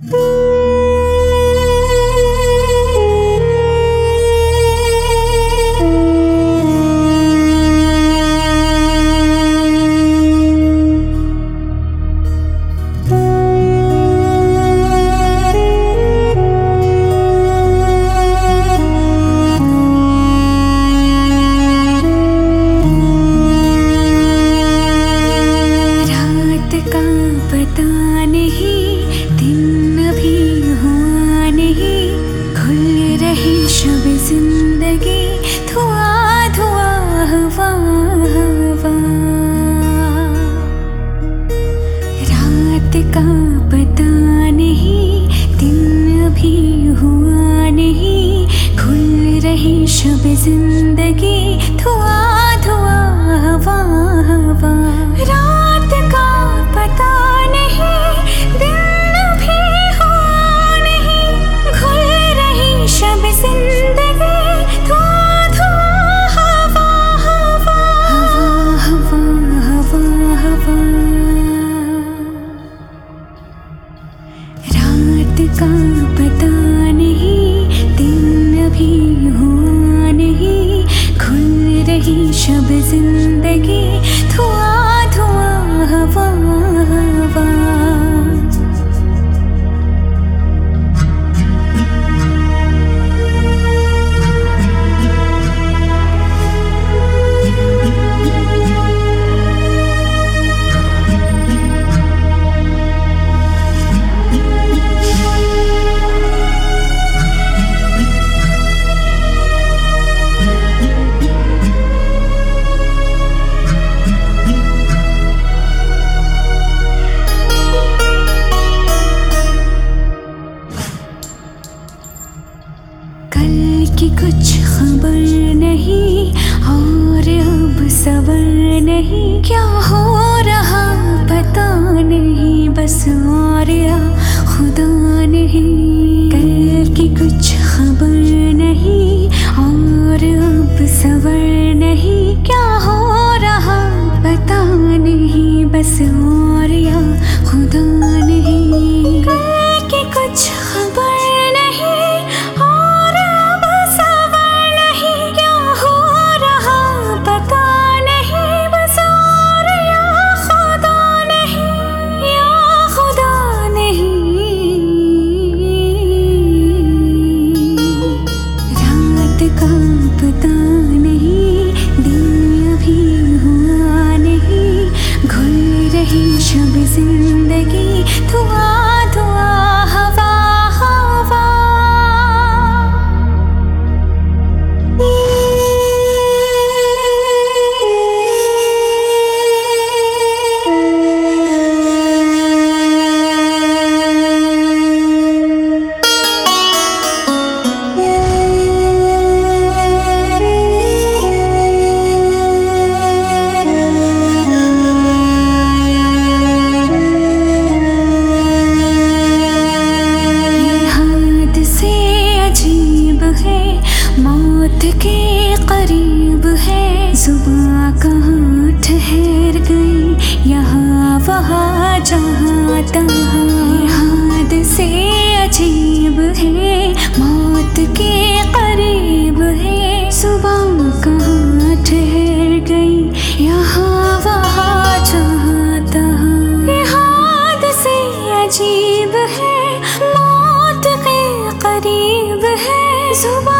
जिंदगी धुआं धुआं हवा हवा, रात का पता नहीं दिन अभी हुआ नहीं, खुल रही शब जिंदगी धुआं धुआं हवा हवा, रात का पता नहीं दिन अभी हुआ नहीं, खुल रही शब जिंदगी धुआं धुआं हवा हवा हवा हवा हवा, रात का पता नहीं दिन अभी हुआ नहीं, खुल रही शब जिंदगी धुआं धुआं हवा हवा। कल की कुछ खबर नहीं और अब सबर नहीं, क्या हो रहा पता नहीं, बस और या खुदा नहीं। कल की कुछ खबर नहीं और अब सबर नहीं, क्या हो रहा पता नहीं, बस और या खुदा नहीं। कल की कुछ खबर पता नहीं दिन अभी हुआ नहीं, घुल रही शब जिंदगी धुआं धुआं हवा हवा। मौत के करीब है, जुबां कहाँ ठहर गई, यहाँ वहाँ जहाँ तहाँ। हादसे अजीब है, मौत के करीब है, जुबां कहाँ ठहर गई, यहाँ वहाँ जहाँ तहाँ। हादसे अजीब है, मौत के करीब है, जुबां